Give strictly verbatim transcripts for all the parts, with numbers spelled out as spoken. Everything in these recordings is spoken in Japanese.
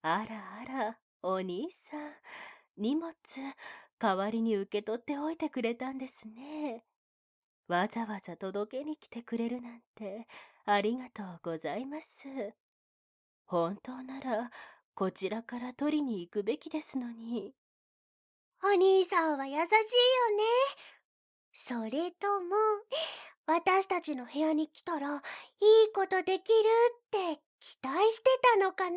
あらあら、お兄さん、荷物、代わりに受け取っておいてくれたんですね。わざわざ届けに来てくれるなんて、ありがとうございます。本当なら、こちらから取りに行くべきですのに。 お兄さんは優しいよね。それとも、私たちの部屋に来たらいいことできるって期待してたのかな。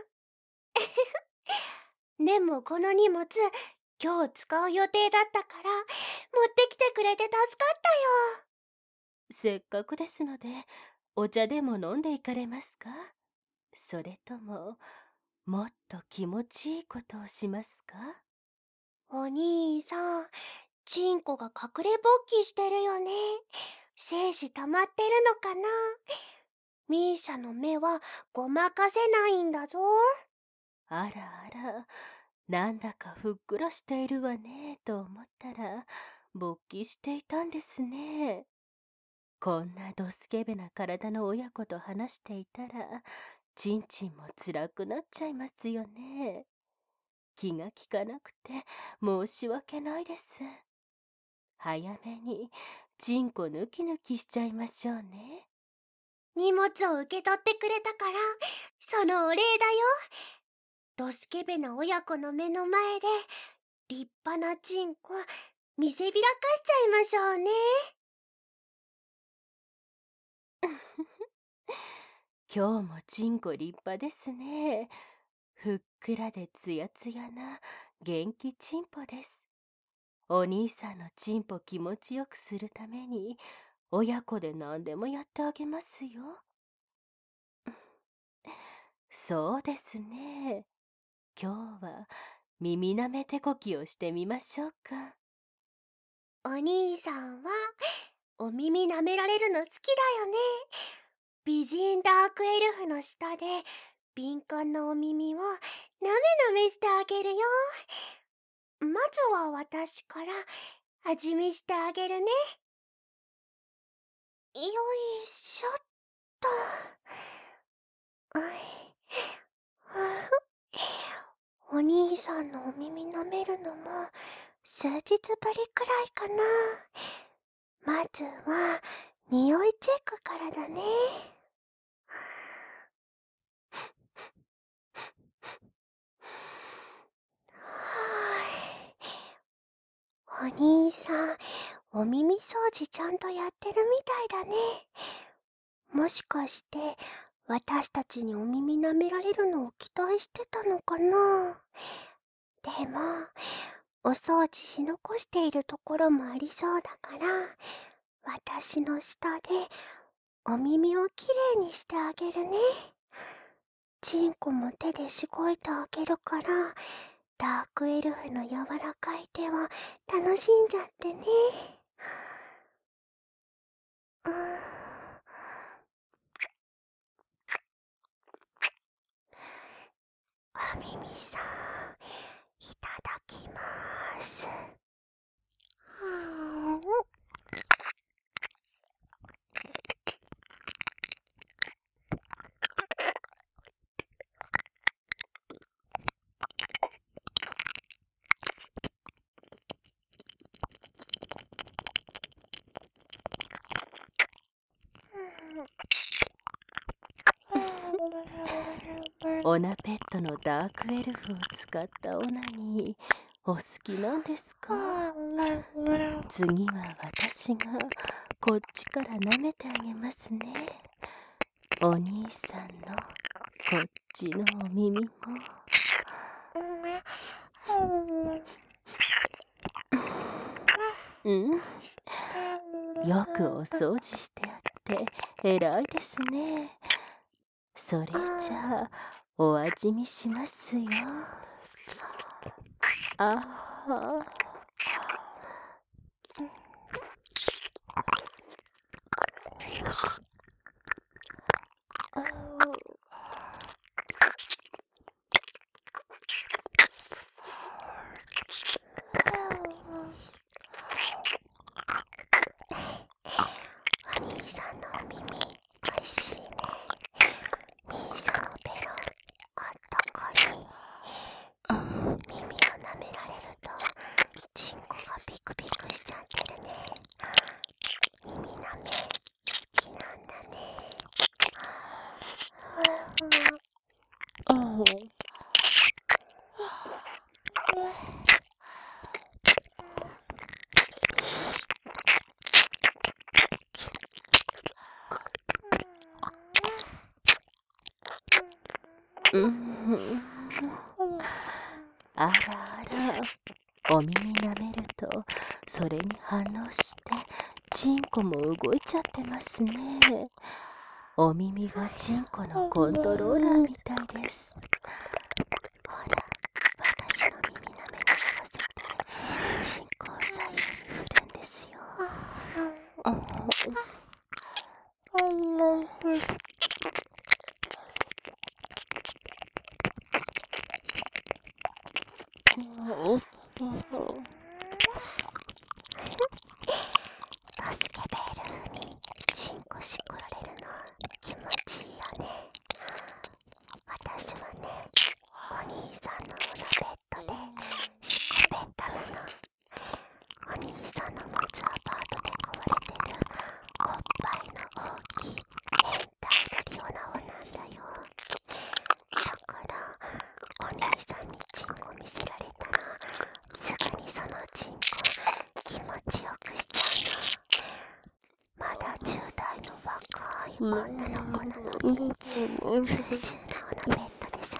でもこの荷物、今日使う予定だったから、持ってきてくれて助かったよ。 せっかくですので、お茶でも飲んでいかれますか？それとも、もっと気持ちいいことをしますか？ お兄さん、チンコが隠れ勃起してるよね。精子溜まってるのかな。ミーシャの目はごまかせないんだぞ。 あらあら、なんだかふっくらしているわね、と思ったら、勃起していたんですね。こんなドスケベな体の親子と話していたら、ちんちんも辛くなっちゃいますよね。気が利かなくて申し訳ないです。早めにチンコヌキヌキしちゃいましょうね。 荷物を受け取ってくれたから、そのお礼だよ。ドスケベな親子の目の前で、立派なチンコ、見せびらかしちゃいましょうね。 今日もチンコ立派ですね。ふっくらでつやつやな元気チンポです。お兄さんのチンポ気持ちよくするために、親子で何でもやってあげますよ。そうですね。今日は耳なめてこきをしてみましょうか。 お兄さんは、お耳舐められるの好きだよね。美人ダークエルフの下で、敏感なお耳をなめなめしてあげるよ。まずは私から味見してあげるね。よいしょっと。ういお兄さんのお耳舐めるのも数日ぶりくらいかな。まずは匂いチェックからだね。はーい。お兄さん、お耳掃除ちゃんとやってるみたいだね。もしかして私たちにお耳舐められるのを期待してたのかな。でもお掃除し残しているところもありそうだから、私の下でお耳をきれいにしてあげるね。チンコも手でしごいてあげるから、ダークエルフの柔らかい手は楽しんじゃってね。うーん。お耳さん、いただきまーす。はーオナペットのダークエルフを使ったオナニー、お好きなんですか？次は私がこっちから舐めてあげますね。お兄さんのこっちのお耳も。うん、よくお掃除してあって偉いですね。それじゃあお味見しますよ。ああ。 お兄さんのお耳、おいしいね。ミーシャのベロ、あったかい。 あらあら、お耳舐めるとそれに反応してチンコも動いちゃってますね。お耳がチンコのコントローラーみたいです。ほら、私の耳舐めに合わせてチンコを左右に振るんですよ。 バスケベール風にチンコしこられるの気持ちいいよね。私はね、お兄さんの裏ベッドでしこべったなの。お兄さんの持つアパートで壊れてるおっぱいの大きい変態不良な方なんだよ。だからお兄さんにチンコ見せられたらすぐにそのチンコ気持ちよくしちゃうの。まだじゅう代の若い女の子なのに優秀なオナベッドでしょ。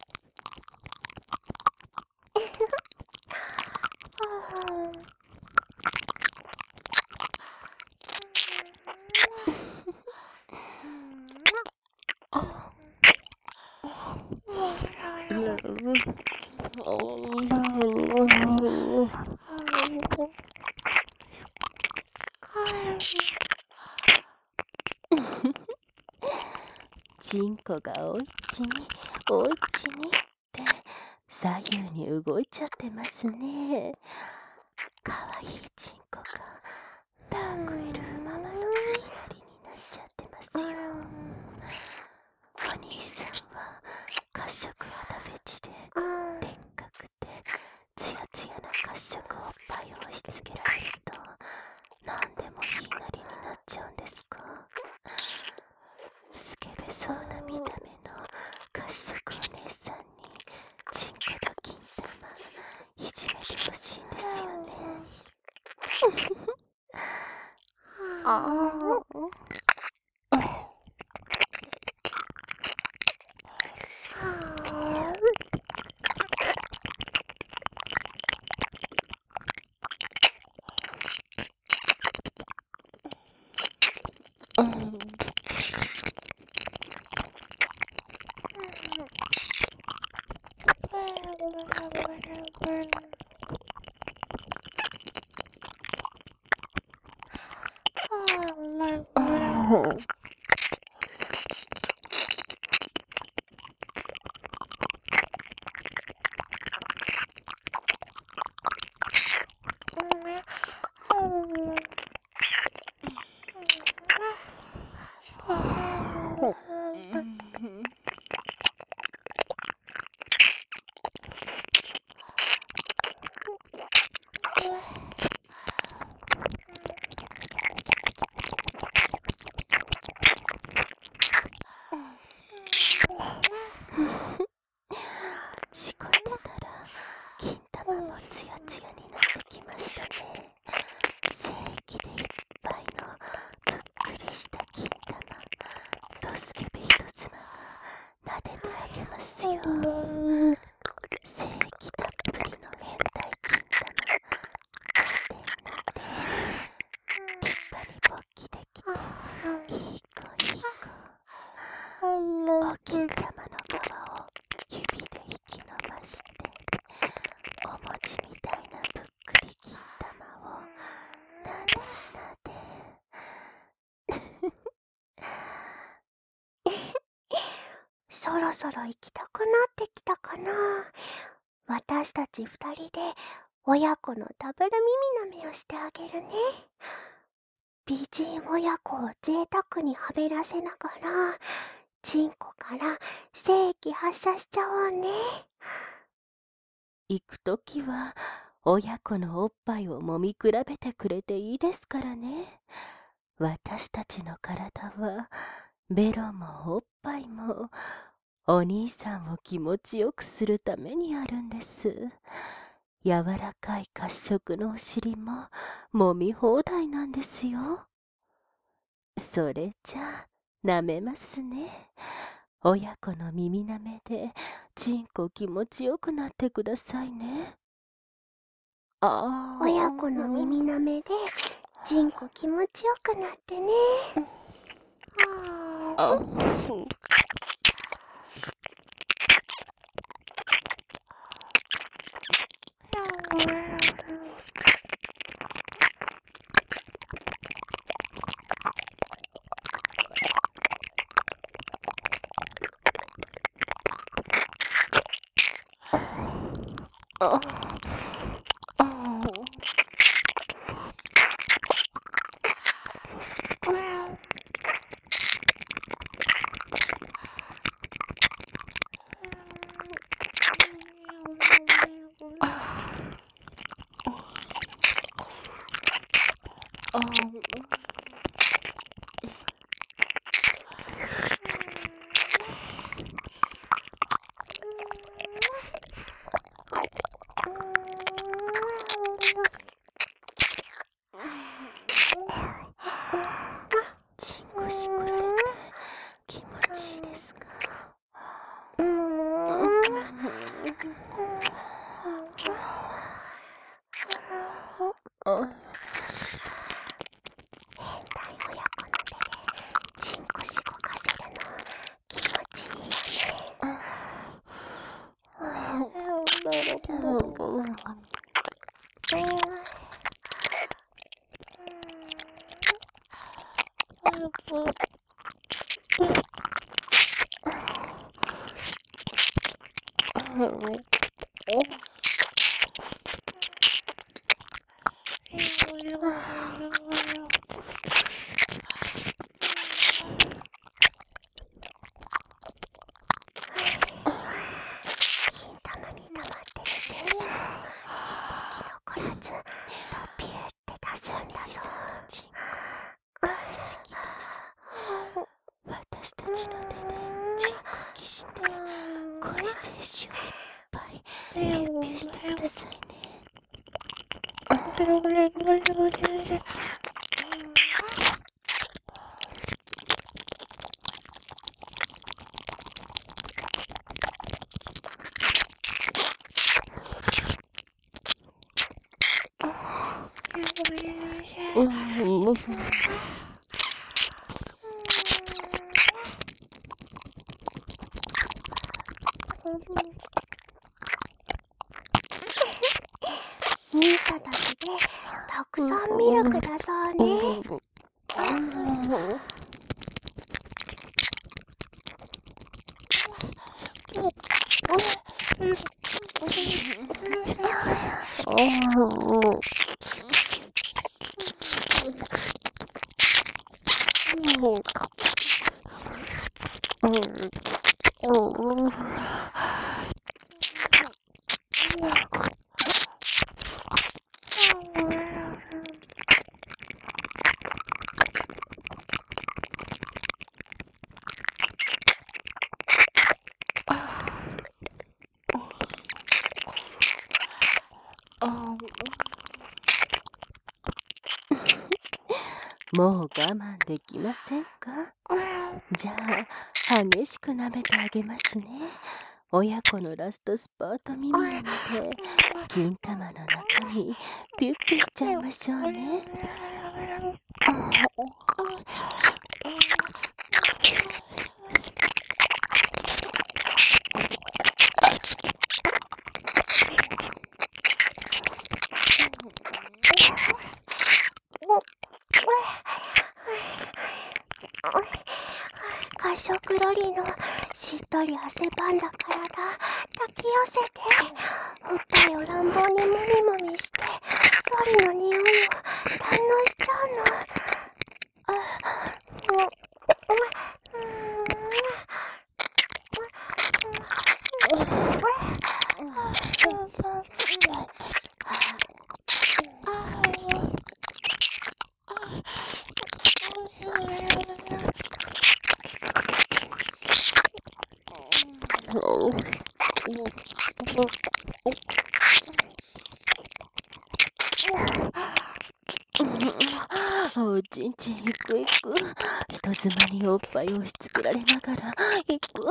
チンコがおいっちにおいっちにって左右に動いちゃってますね。かわいいチンコがダークエルフママの左になっちゃってますよ。お兄さんは褐色肌フェチででっかくてツヤツヤな褐色おっぱいを押し付けられると何でもいいなりになっちゃうんですか？スケベそうな見た目の褐色お姉さんにチンコと金玉いじめてほしいんですよね。ああ。しこってたら金玉もツヤツヤになってきましたね。精液でいっぱいのぷっくりした金玉、ドスケベ人妻が撫でてあげますよ。精液たっぷりの変態金玉、撫で撫で立派に勃起できていい子いい子。お金玉の皮を指で引き伸ばしてお餅みたいなぷっくり金玉をなでなでそろそろ行きたくなってきたかな。私たち二人で親子のダブル耳舐めをしてあげるね。美人親子を贅沢にはべらせながらチンコから精液発射しちゃおうね。 行くときは親子のおっぱいを揉み比べてくれていいですからね。私たちの体はベロもおっぱいもお兄さんを気持ちよくするためにあるんです。柔らかい褐色のお尻も揉み放題なんですよ。それじゃあ舐めますね。親子の耳舐めでちんこ気持ちよくなってくださいね。ああ。 親子の耳舐めでちんこ気持ちよくなってね。ああ。 あちんこしこられて気持ちいいですか？ うーん。変態親子の手でちんこしごかせるの気持ちいいよね。金玉に溜まってる精子を一滴残らずとピューって出すんだぞ。 ちんこ大好きです。私たちの手でちんこきして濃い精子をいっぱいピュッピュしてくださいね。 ミーサたちでたくさんミルク出そうね。 もう我慢できませんか？じゃあ激しく舐めてあげますね。親子のラストスパート耳なので金玉の中にピュッピュしちゃいましょうね。 褐色ロリのしっとり汗ばんだ体抱き寄せておっぱいを乱暴にもみもみしてロリの匂いを堪能しちゃうの。あもうおちんちんいくいく。人妻におっぱいを押し付けられながらいく。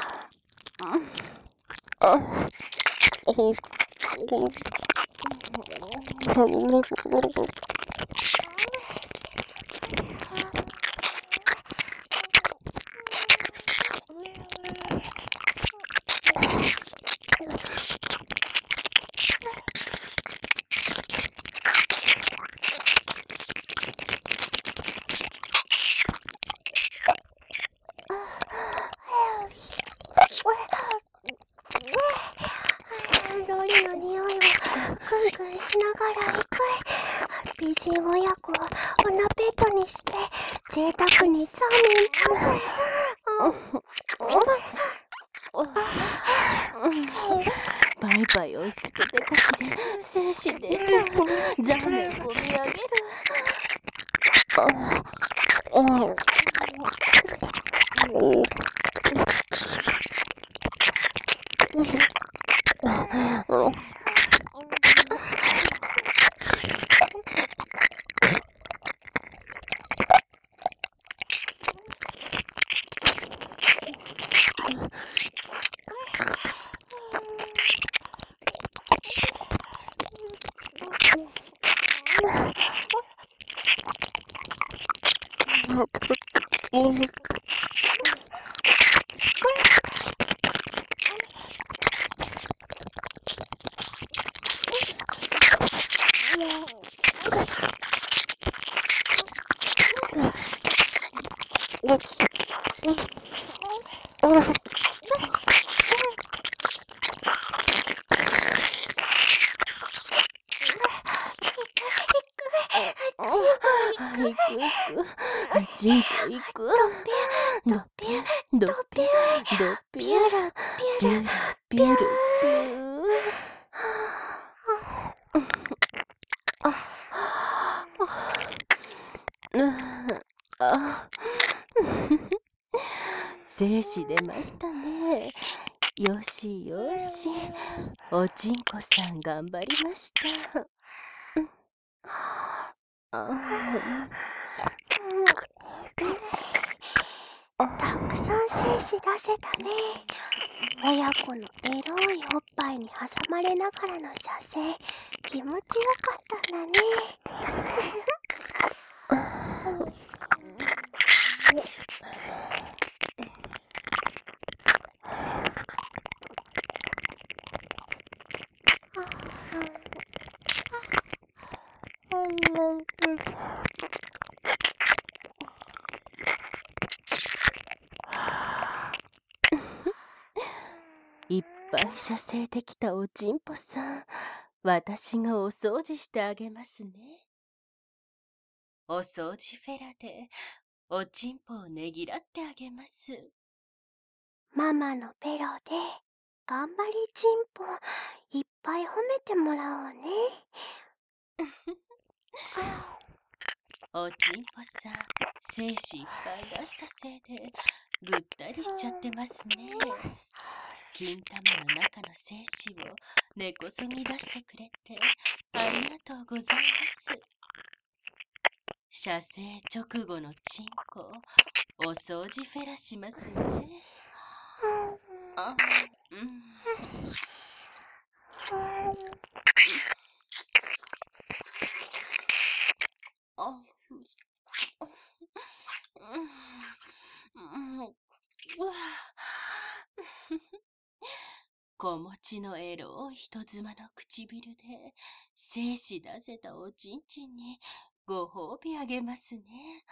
ロリの匂いをクンクンしながら行く。美人親子をオナペットにして贅沢にザーメンパス。 バイバイ押し付けてこきで精子出ちゃう。ザーメンこみ上げる。チンコ行く。ドピュドピュドピュピュルピュルピュルピュルあ、精子出ましたね。よしよし、おちんこさん頑張りました。 たくさん精子出せたね。親子のエロいおっぱいに挟まれながらの射精、気持ちよかったんだね。 いっぱい射精できたおちんぽさん、私がお掃除してあげますね。お掃除フェラでおちんぽをねぎらってあげます。 ママのペロで頑張りちんぽいっぱい褒めてもらおうね。 おちんぽさん、精子いっぱい出したせいでぐったりしちゃってますね。金玉の中の精子を根こそぎ出してくれてありがとうございます。射精直後のチンコ、お掃除フェラしますね。あ、うん。あ、子持ちのエロい人妻の唇で精子出せたおちんちんにご褒美あげますね。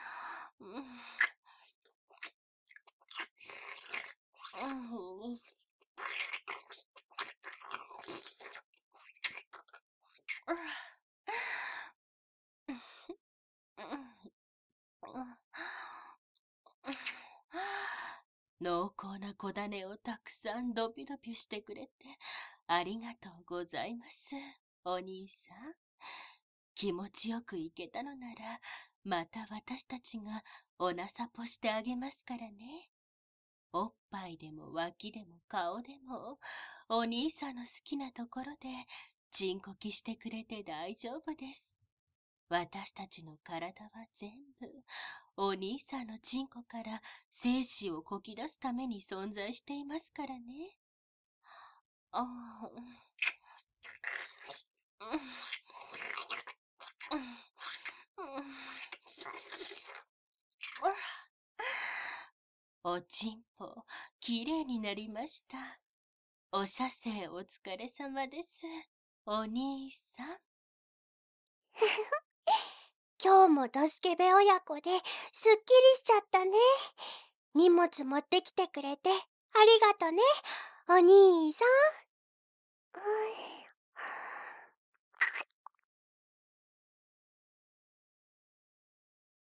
濃厚な小種をたくさんドピドピしてくれてありがとうございます、お兄さん。気持ちよくいけたのなら、また私たちがおなさぽしてあげますからね。おっぱいでも脇でも顔でも、お兄さんの好きなところで、チンコキしてくれて大丈夫です。私たちの体は全部、お兄さんのチンコから精子をこき出すために存在していますからね。ああ、おちんぽ、きれいになりました。お射精お疲れ様です。お兄さん。 今日もドスケベ親子ですっきりしちゃったね。荷物持ってきてくれてありがとね、お兄さん。